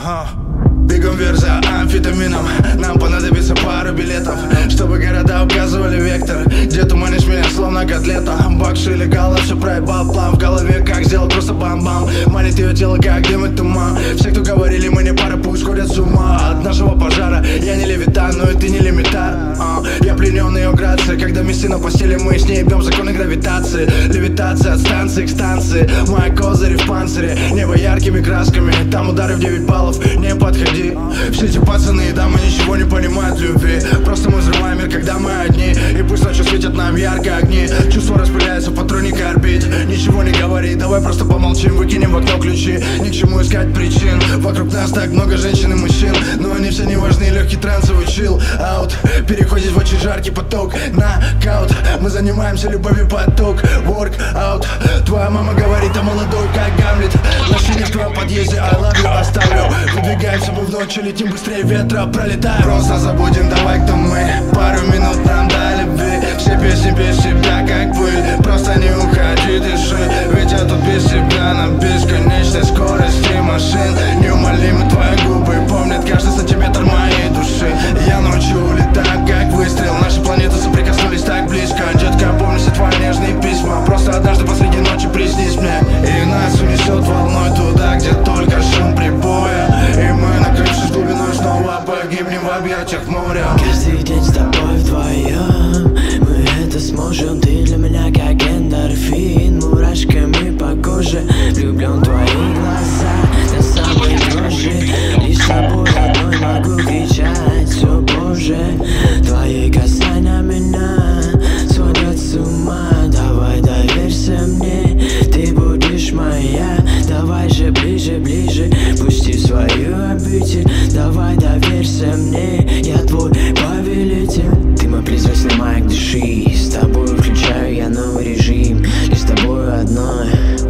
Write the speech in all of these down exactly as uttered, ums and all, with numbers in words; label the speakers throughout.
Speaker 1: Бегом вверх за амфетамином. Нам понадобится пару билетов, чтобы города указывали вектор. Где туманишь меня словно котлета. Бакши или гала, все проебал план в голове, как сделал просто бам-бам. Манит ее тело, как дым и туман. Все, кто говорили, мы не пара, пусть ходят с ума от нашего пожара. Я не левитан, но и ты не лимитар. uh, Я пленен ее грацией. Когда вместе на постели, мы с ней бьем законы гравитации. Левитация от станции к станции. Мои козыри в панцире, небо яркими красками. Там удары в девять баллов, не подходи. Все эти пацаны и дамы ничего не понимают в любви. Просто мы взрываем мир, когда мы одни. И пусть ночью светят нам ярко огни. Чувства распыляются в патронике орбит. Ничего не говори, давай просто помолчим. Выкинем в окно ключи, ни к чему искать причин. Вокруг нас так много женщин и мужчин, но они все не важны, легкий трансовый чил аут переходит в очень жаркий поток. Нокаут, мы занимаемся любовью поток. Work out, твоя мама говорит, а молодой как Гамлет. Машине в твоем подъезде, I love you, оставлю. Выдвигаемся мы в ночь, летим быстрее ветра, пролетаем. Просто забудем, давай кто мы. Пару минут нам до любви. Все песни без тебя как пыль. Просто не уходи, дыши. Ведь я тут без тебя на бесконечной скорости машин. Неумолимы твои губы, помнят каждый сантиметр моей души. Я ночью улетаю как выстрел. Наши планеты соприкоснулись так близко. Детка, помни все твои нежные письма. Просто однажды посреди ночи приснись мне. И нас унесет волной туда, где только шум прибоя. И мы, накрывшись глубиной, снова погибнем в объятиях моря.
Speaker 2: Каждый день с тобой вдвоем мы это сможем. Ты для меня как эндорфин, мурашками по коже. Влюблен в твои глаза до самой дрожи. Лишь с тобой одной могу кричать, все боже. Твои касания меня сводят с ума. Давай доверься мне, ты будешь моя. Давай же ближе, ближе, пусти свою обитель. Давай доверься мне, я твой повелитель. Ты мой призрачный маяк души. С тобой включаю я новый режим. Лишь с тобой одной,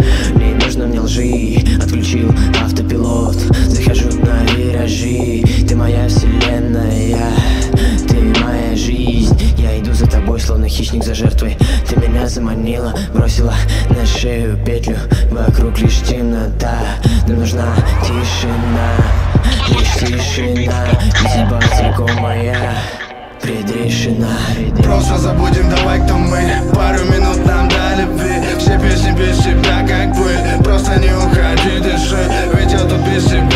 Speaker 2: не нужно мне лжи. Отключил автопилот, захожу на виражи. Ты моя вселенная, ты моя жизнь. Я иду за тобой, словно хищник за жертвой. Ты меня заманила, бросила на шею петлю. Вокруг лишь темнота, нам нужна тишина. Лишь тишина, без тебя целиком моя предрешена.
Speaker 1: Просто забудем, давай кто мы. Пару минут нам до любви. Все песни без тебя как пыль. Просто не уходи, дыши. Ведь я тут без тебя